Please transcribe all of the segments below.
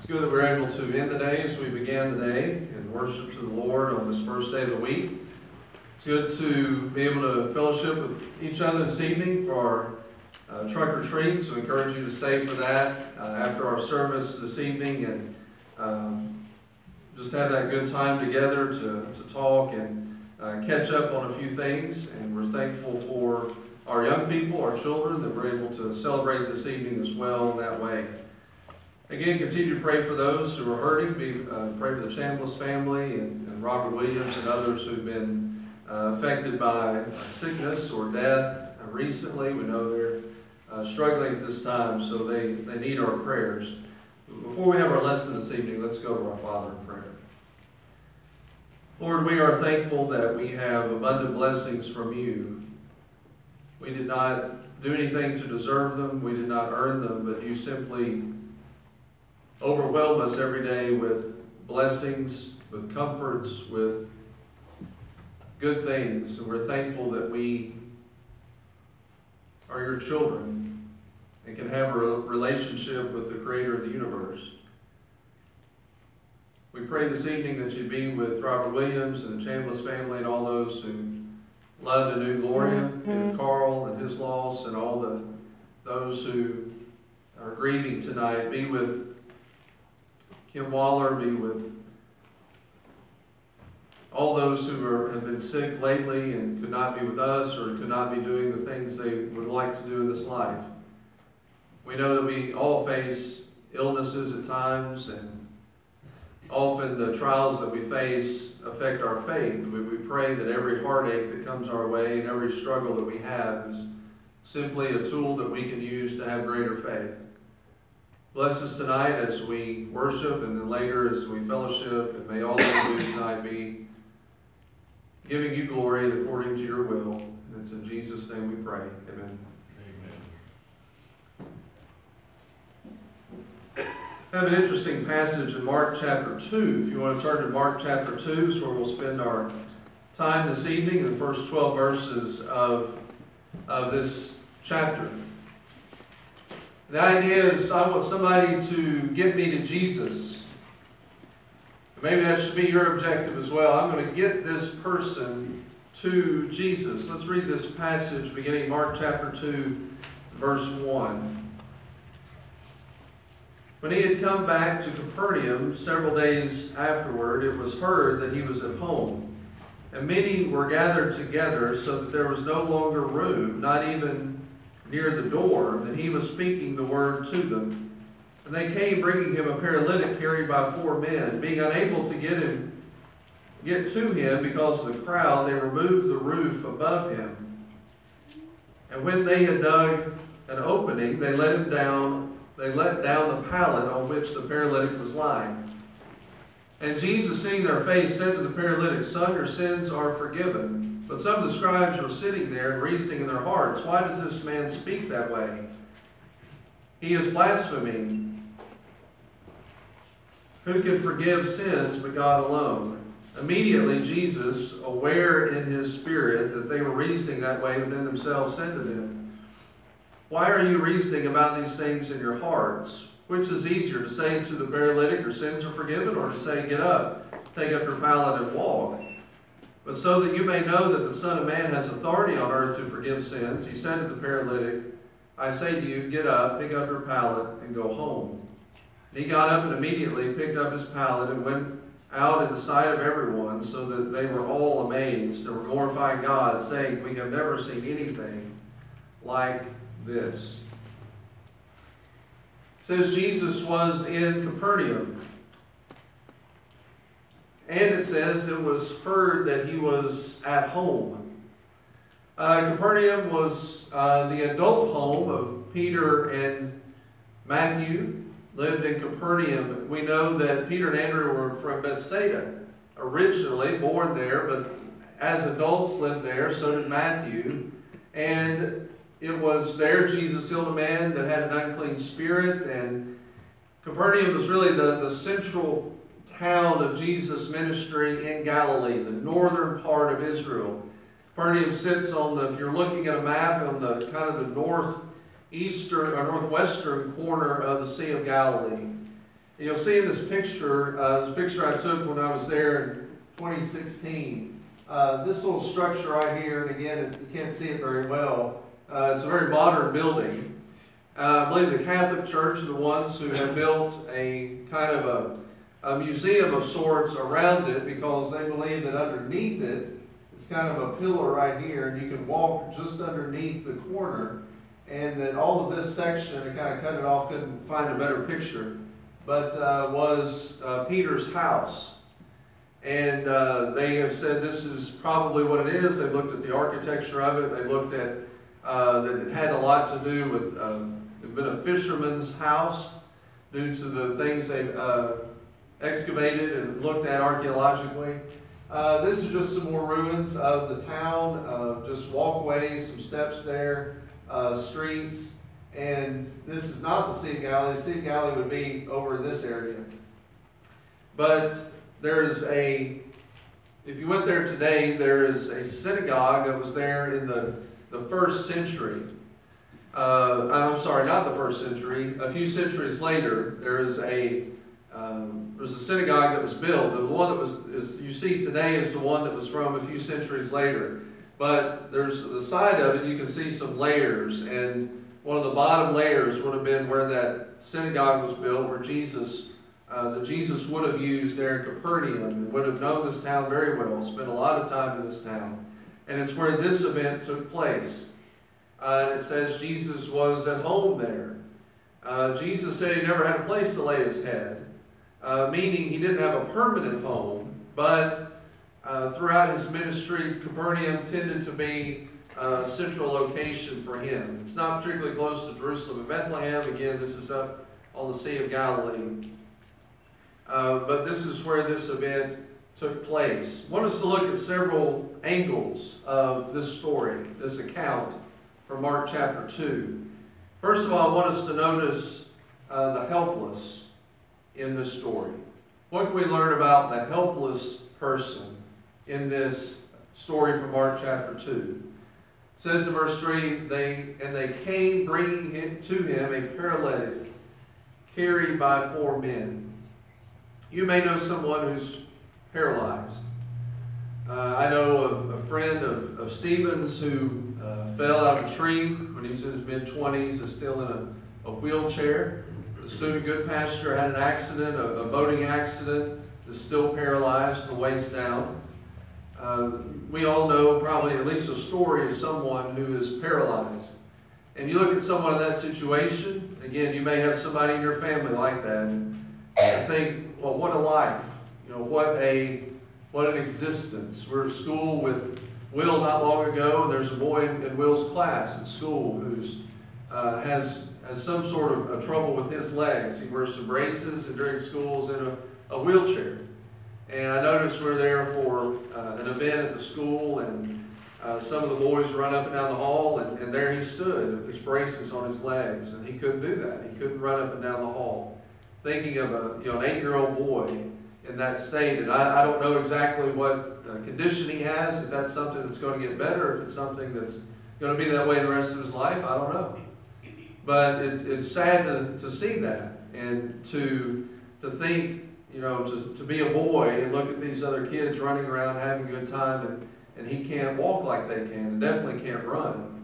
Good that we're able to end the day as we began the day and worship to the Lord on this first day of the week. It's good to be able to fellowship with each other this evening for our truck retreat, so I encourage you to stay for that after our service this evening and just have that good time together to talk and catch up on a few things. And we're thankful for our young people, our children, that we're able to celebrate this evening as well in that way. Again, continue to pray for those who are hurting. Pray for the Chambliss family and Robert Williams and others who've been affected by sickness or death recently. We know they're struggling at this time, so they need our prayers. Before we have our lesson this evening, let's go to our Father in prayer. Lord, we are thankful that we have abundant blessings from you. We did not do anything to deserve them. We did not earn them, but you simply overwhelm us every day with blessings, with comforts, with good things. And we're thankful that we are your children and can have a relationship with the Creator of the universe. We pray this evening that you be with Robert Williams and the Chambliss family and all those who loved and knew Gloria, and Carl and his loss, and all those who are grieving tonight. Be with Kim Waller, be with all those who have been sick lately and could not be with us or could not be doing the things they would like to do in this life. We know that we all face illnesses at times, and often the trials that we face affect our faith. We pray that every heartache that comes our way and every struggle that we have is simply a tool that we can use to have greater faith. Bless us tonight as we worship, and then later as we fellowship, and may all that we do tonight be giving you glory and according to your will. And it's in Jesus' name we pray. Amen. Amen. I have an interesting passage in Mark chapter 2. If you want to turn to Mark chapter 2, is where we'll spend our time this evening, in the first 12 verses of this chapter. The idea is I want somebody to get me to Jesus. Maybe that should be your objective as well. I'm going to get this person to Jesus. Let's read this passage beginning Mark chapter 2, verse 1. When he had come back to Capernaum several days afterward, it was heard that he was at home. And many were gathered together, so that there was no longer room, not even near the door, and he was speaking the word to them. And they came, bringing him a paralytic carried by 4 men. Being unable to get to him because of the crowd, they removed the roof above him. And when they had dug an opening, they let down the pallet on which the paralytic was lying. And Jesus, seeing their face, said to the paralytic, "Son, your sins are forgiven." But some of the scribes were sitting there and reasoning in their hearts, "Why does this man speak that way? He is blaspheming. Who can forgive sins but God alone?" Immediately Jesus, aware in his spirit that they were reasoning that way within themselves, said to them, "Why are you reasoning about these things in your hearts? Which is easier, to say to the paralytic, 'Your sins are forgiven,' or to say, 'Get up, take up your pallet and walk'? But so that you may know that the Son of Man has authority on earth to forgive sins," he said to the paralytic, "I say to you, get up, pick up your pallet, and go home." And he got up and immediately picked up his pallet and went out in the sight of everyone, so that they were all amazed and were glorifying God, saying, "We have never seen anything like this." It says Jesus was in Capernaum. And it says it was heard that he was at home. Capernaum was the adult home of Peter and Matthew, lived in Capernaum. We know that Peter and Andrew were from Bethsaida, originally born there, but as adults lived there, so did Matthew. And it was there Jesus healed a man that had an unclean spirit, and Capernaum was really the central town of Jesus' ministry in Galilee, the northern part of Israel. Capernaum sits on if you're looking at a map, on the kind of the northeastern or northwestern corner of the Sea of Galilee. And you'll see in this picture I took when I was there in 2016, this little structure right here, and again, you can't see it very well, it's a very modern building. I believe the Catholic Church are the ones who have built a kind of a museum of sorts around it, because they believe that underneath it, it's kind of a pillar right here, and you can walk just underneath the corner, and that all of this section, I kind of cut it off, couldn't find a better picture, but was Peter's house. And they have said this is probably what it is. They looked at the architecture of it. They looked at that it had a lot to do with it been a fisherman's house due to the things they've excavated and looked at archaeologically. This is just some more ruins of the town, just walkways, some steps there, streets. And this is not the Sea of Galilee. The Sea of Galilee would be over in this area. But there's if you went there today, there is a synagogue that was there in the first century. I'm sorry, not the first century. A few centuries later, there's a synagogue that was built. And the one that you see today is the one that was from a few centuries later. But there's the side of it, you can see some layers. And one of the bottom layers would have been where that synagogue was built, where Jesus would have used there in Capernaum, and would have known this town very well, spent a lot of time in this town. And it's where this event took place. And it says Jesus was at home there. Jesus said he never had a place to lay his head, meaning he didn't have a permanent home, but throughout his ministry, Capernaum tended to be a central location for him. It's not particularly close to Jerusalem and Bethlehem. Again, this is up on the Sea of Galilee. But this is where this event took place. I want us to look at several angles of this story, this account from Mark chapter 2. First of all, I want us to notice the helpless in this story. What can we learn about the helpless person in this story from Mark chapter 2? It says in verse 3, they came bringing to him a paralytic carried by 4 men. You may know someone who's paralyzed. I know of a friend of Stephen's who fell out of a tree when he was in his mid-20s, is still in a wheelchair. The student Goodpasture had an accident, a boating accident, is still paralyzed from the waist down. We all know probably at least a story of someone who is paralyzed. And you look at someone in that situation, again, you may have somebody in your family like that, and think, well, what a life. You know, what an existence. We're at school with Will not long ago, and there's a boy in Will's class at school who's has some sort of trouble with his legs. He wears some braces, and during school is in a wheelchair. And I noticed we're there for an event at the school, and some of the boys run up and down the hall, and there he stood with his braces on his legs, and he couldn't do that. He couldn't run up and down the hall. Thinking of an 8-year-old boy in that state, and I don't know exactly what condition he has, if that's something that's going to get better, if it's something that's going to be that way the rest of his life, I don't know. But it's sad to see that, and to think, to be a boy and look at these other kids running around having a good time, and he can't walk like they can, and definitely can't run.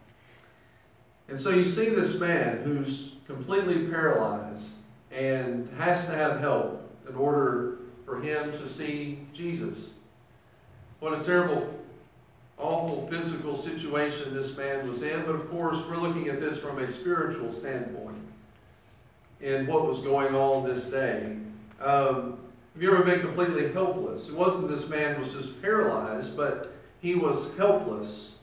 And so you see this man who's completely paralyzed and has to have help in order for him to see Jesus. What a terrible, awful physical situation this man was in, but of course we're looking at this from a spiritual standpoint in what was going on this day. Have you ever been completely helpless? It wasn't this man was just paralyzed, but he was helpless.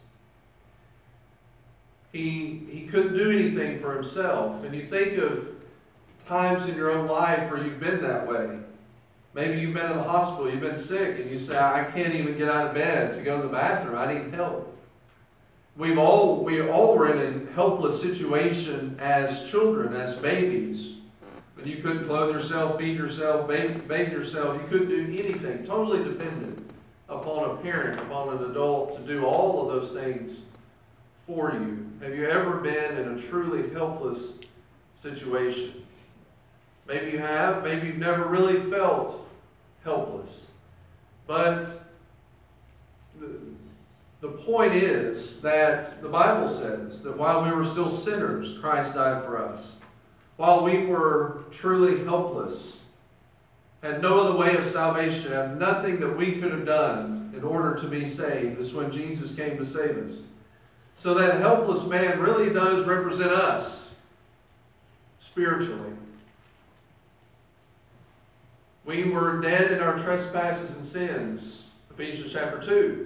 He couldn't do anything for himself. And you think of times in your own life where you've been that way. Maybe you've been in the hospital, you've been sick, and you say, I can't even get out of bed to go to the bathroom. I need help. We all were in a helpless situation as children, as babies. When you couldn't clothe yourself, feed yourself, bathe yourself, you couldn't do anything. Totally dependent upon a parent, upon an adult to do all of those things for you. Have you ever been in a truly helpless situation? Maybe you have, maybe you've never really felt helpless. But the point is that the Bible says that while we were still sinners, Christ died for us. While we were truly helpless, had no other way of salvation, had nothing that we could have done in order to be saved, is when Jesus came to save us. So that helpless man really does represent us spiritually. We were dead in our trespasses and sins. Ephesians chapter 2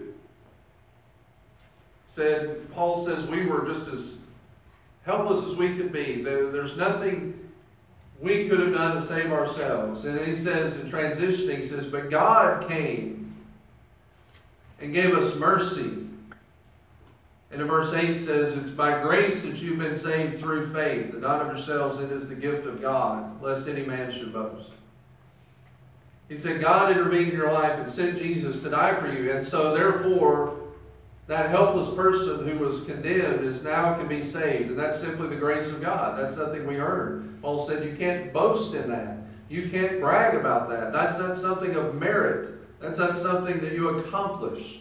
said, Paul says we were just as helpless as we could be. There's nothing we could have done to save ourselves. And he says in transitioning, he says, but God came and gave us mercy. And in verse 8 says, it's by grace that you've been saved through faith, and not of yourselves, it is the gift of God, lest any man should boast. He said, God intervened in your life and sent Jesus to die for you. And so therefore, that helpless person who was condemned is now can be saved. And that's simply the grace of God. That's nothing we earn. Paul said you can't boast in that. You can't brag about that. That's not something of merit. That's not something that you accomplished.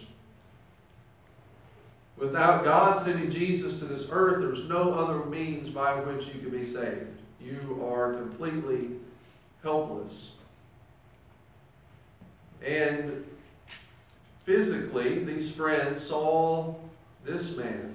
Without God sending Jesus to this earth, there's no other means by which you can be saved. You are completely helpless. And physically, these friends saw this man,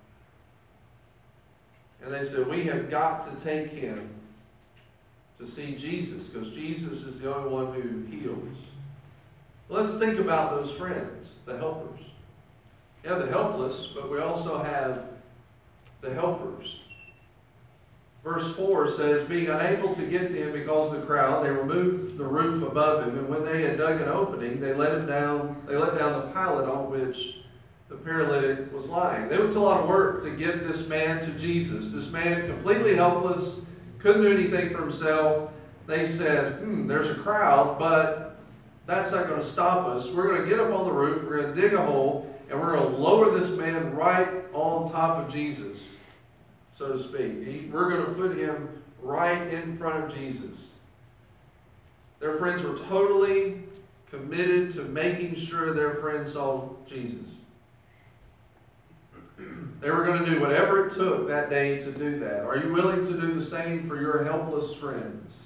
and they said, we have got to take him to see Jesus, because Jesus is the only one who heals. Let's think about those friends, the helpers. Yeah, the helpless, but we also have the helpers. Verse 4 says, being unable to get to him because of the crowd, they removed the roof above him, and when they had dug an opening, they let down the pallet on which the paralytic was lying. They went to a lot of work to get this man to Jesus. This man, completely helpless, couldn't do anything for himself. They said, there's a crowd, but that's not going to stop us. We're going to get up on the roof, we're going to dig a hole, and we're going to lower this man right on top of Jesus, so to speak. We're going to put him right in front of Jesus. Their friends were totally committed to making sure their friend saw Jesus. They were going to do whatever it took that day to do that. Are you willing to do the same for your helpless friends?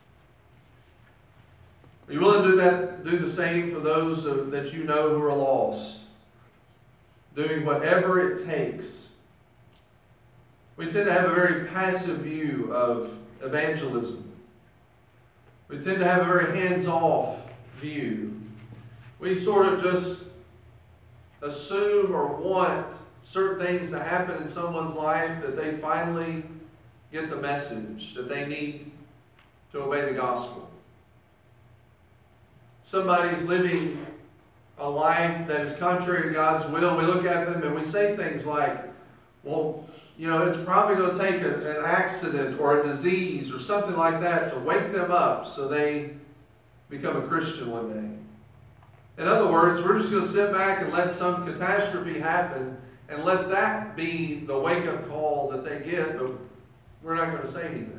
Are you willing to do the same for those that you know who are lost? Doing whatever it takes. We tend to have a very passive view of evangelism. We tend to have a very hands-off view. We sort of just assume or want certain things to happen in someone's life that they finally get the message that they need to obey the gospel. Somebody's living a life that is contrary to God's will. We look at them and we say things like, well, it's probably going to take an accident or a disease or something like that to wake them up so they become a Christian one day. In other words, we're just going to sit back and let some catastrophe happen and let that be the wake-up call that they get, but we're not going to say anything.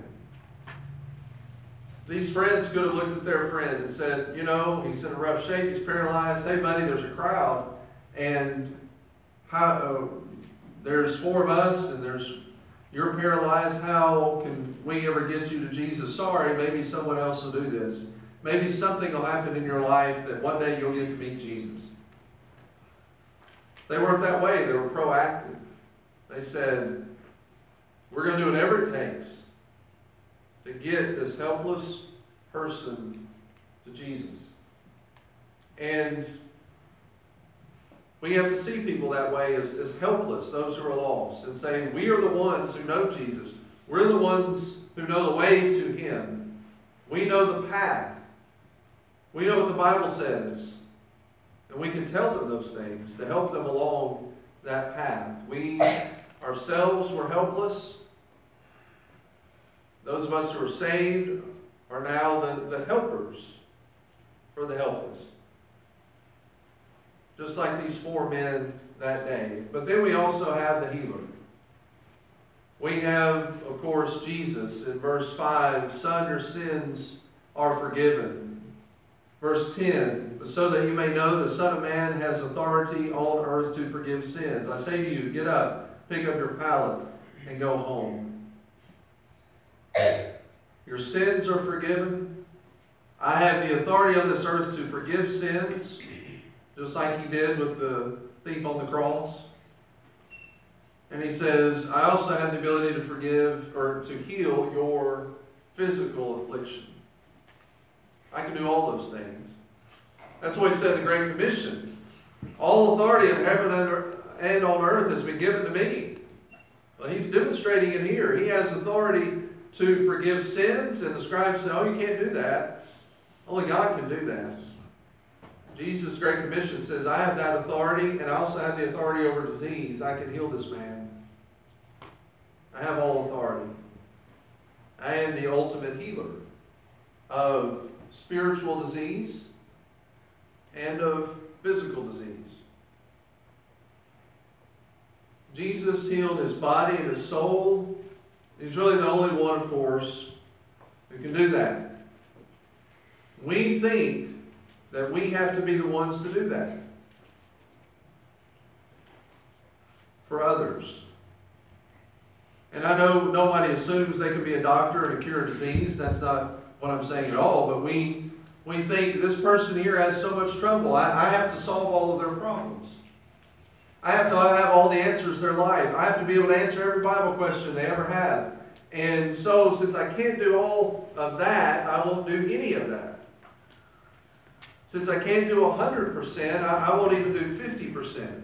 These friends could have looked at their friend and said, he's in a rough shape, he's paralyzed. Hey, buddy, there's a crowd, and there's four of us, and you're paralyzed. How can we ever get you to Jesus? Sorry, maybe someone else will do this. Maybe something will happen in your life that one day you'll get to meet Jesus. They weren't that way. They were proactive. They said, we're going to do whatever it takes to get this helpless person to Jesus. And we have to see people that way as helpless, those who are lost, and say, we are the ones who know Jesus. We're the ones who know the way to him. We know the path. We know what the Bible says. And we can tell them those things to help them along that path. We ourselves were helpless. Those of us who are saved are now the helpers for the helpless. Just like these four men that day. But then we also have the healer. We have, of course, Jesus in verse 5, Son, your sins are forgiven. Verse 10, but so that you may know the Son of Man has authority on earth to forgive sins. I say to you, get up, pick up your pallet, and go home. Your sins are forgiven. I have the authority on this earth to forgive sins, just like he did with the thief on the cross. And he says, I also have the ability to forgive or to heal your physical affliction. I can do all those things. That's what he said in the Great Commission. All authority in heaven and on earth has been given to me. Well, he's demonstrating it here. He has authority to forgive sins, and the scribes said, oh, you can't do that. Only God can do that. Jesus' Great Commission says, I have that authority, and I also have the authority over disease. I can heal this man. I have all authority. I am the ultimate healer of spiritual disease and of physical disease. Jesus healed his body and his soul. He's really the only one, of course, who can do that. We think that we have to be the ones to do that for others. And I know nobody assumes they can be a doctor and cure a disease. That's not what I'm saying at all. But we think this person here has so much trouble. I have to solve all of their problems. I have to have all the answers to their life. I have to be able to answer every Bible question they ever have. And so since I can't do all of that, I won't do any of that. Since I can't do 100%, I won't even do 50%.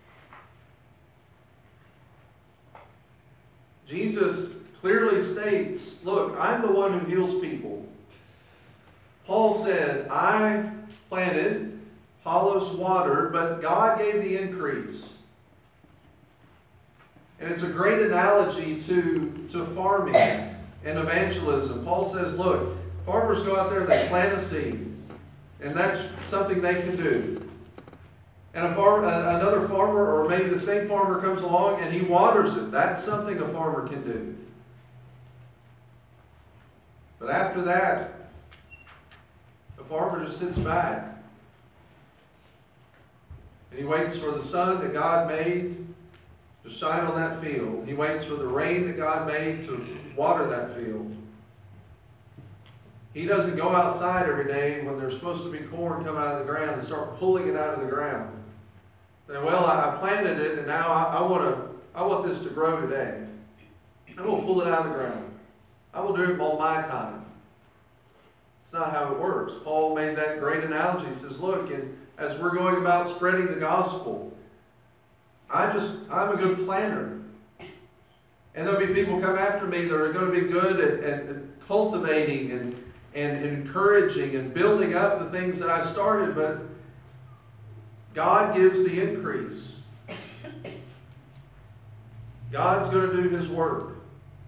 Jesus clearly states, look, I'm the one who heals people. Paul said, I planted, Apollos watered, but God gave the increase. And it's a great analogy to farming and evangelism. Paul says, look, farmers go out there, they plant a seed. And that's something they can do. And another farmer, or maybe the same farmer, comes along and he waters it. That's something a farmer can do. But after that, the farmer just sits back. And he waits for the sun that God made to shine on that field. He waits for the rain that God made to water that field. He doesn't go outside every day when there's supposed to be corn coming out of the ground and start pulling it out of the ground. And, well, I planted it, and now I want this to grow today. I'm going to pull it out of the ground. I will do it on my time. It's not how it works. Paul made that great analogy. He says, look, and as we're going about spreading the gospel, I'm a good planner. And there'll be people come after me that are going to be good at cultivating and encouraging and building up the things that I started, but God gives the increase. God's going to do his work.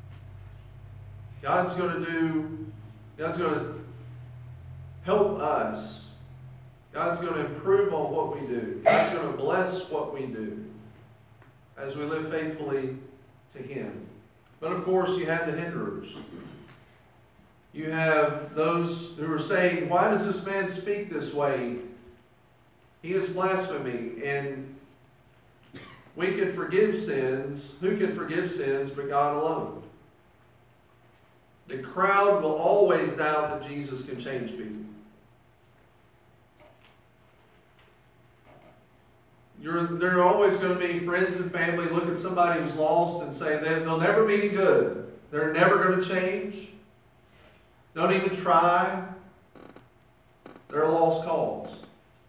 God's going to help us. God's going to improve on what we do. God's going to bless what we do as we live faithfully to him. But of course, you have the hinderers. You have those who are saying, why does this man speak this way? He is blasphemy. And we can forgive sins. Who can forgive sins but God alone? The crowd will always doubt that Jesus can change people. There are always going to be friends and family look at somebody who's lost and say they'll never be any good. They're never going to change. Don't even try. They're a lost cause.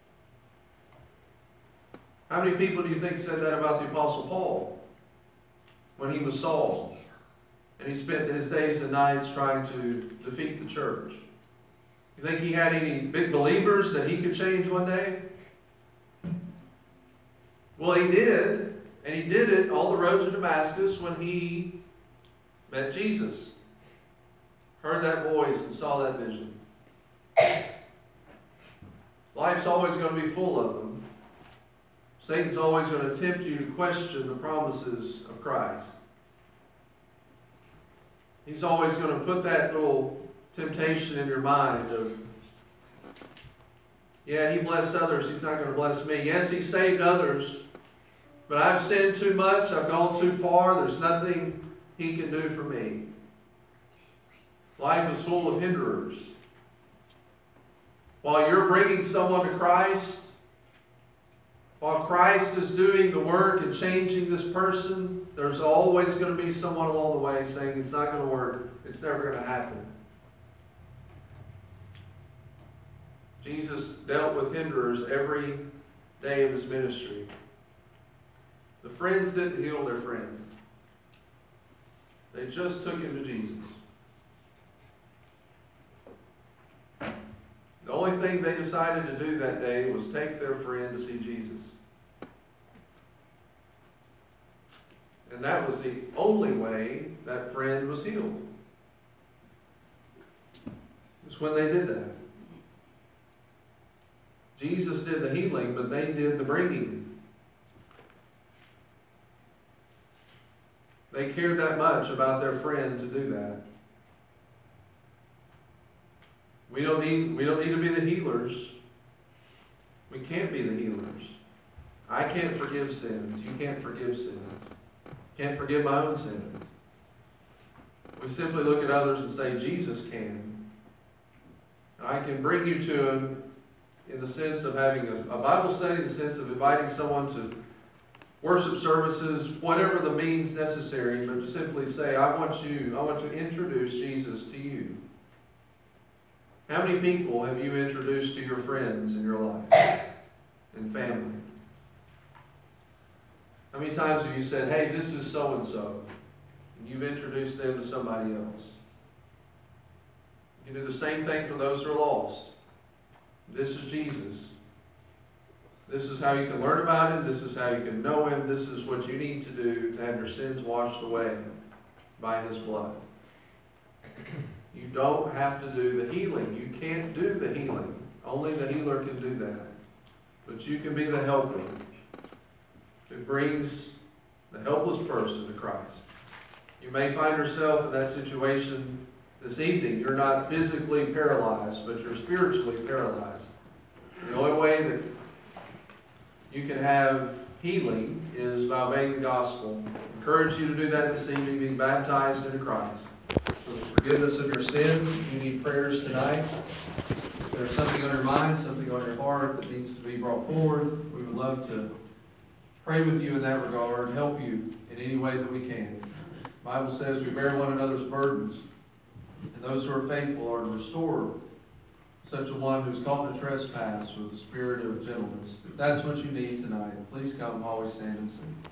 How many people do you think said that about the Apostle Paul when he was Saul? And he spent his days and nights trying to defeat the church. You think he had any big believers that he could change one day? Well, he did. And he did it on the road to Damascus when he met Jesus. Heard that voice and saw that vision. Life's always going to be full of them. Satan's always going to tempt you to question the promises of Christ. He's always going to put that little temptation in your mind of, yeah, he blessed others, he's not going to bless me. Yes, he saved others, but I've sinned too much, I've gone too far, there's nothing he can do for me. Life is full of hinderers. While you're bringing someone to Christ, while Christ is doing the work and changing this person, there's always going to be someone along the way saying it's not going to work, it's never going to happen. Jesus dealt with hinderers every day of his ministry. The friends didn't heal their friend. They just took him to Jesus. The only thing they decided to do that day was take their friend to see Jesus. And that was the only way that friend was healed. It's when they did that. Jesus did the healing, but they did the bringing. They cared that much about their friend to do that. We don't need to be the healers. We can't be the healers. I can't forgive sins. You can't forgive sins. Can't forgive my own sins. We simply look at others and say, Jesus can. I can bring you to him in the sense of having a Bible study, in the sense of inviting someone to worship services, whatever the means necessary, but to simply say, I want to introduce Jesus to you. How many people have you introduced to your friends in your life and family? How many times have you said, hey, this is so-and-so, and you've introduced them to somebody else? You can do the same thing for those who are lost. This is Jesus. This is how you can learn about him. This is how you can know him. This is what you need to do to have your sins washed away by his blood. You don't have to do the healing. You can't do the healing. Only the healer can do that. But you can be the helper who brings the helpless person to Christ. You may find yourself in that situation this evening. You're not physically paralyzed, but you're spiritually paralyzed. The only way that you can have healing is by obeying the gospel. I encourage you to do that this evening, being baptized into Christ. For the forgiveness of your sins, if you need prayers tonight, if there's something on your mind, something on your heart that needs to be brought forward, we would love to pray with you in that regard, help you in any way that we can. The Bible says we bear one another's burdens, and those who are faithful are to restore such a one who's caught in a trespass with a spirit of gentleness. If that's what you need tonight, please come while we stand and sing.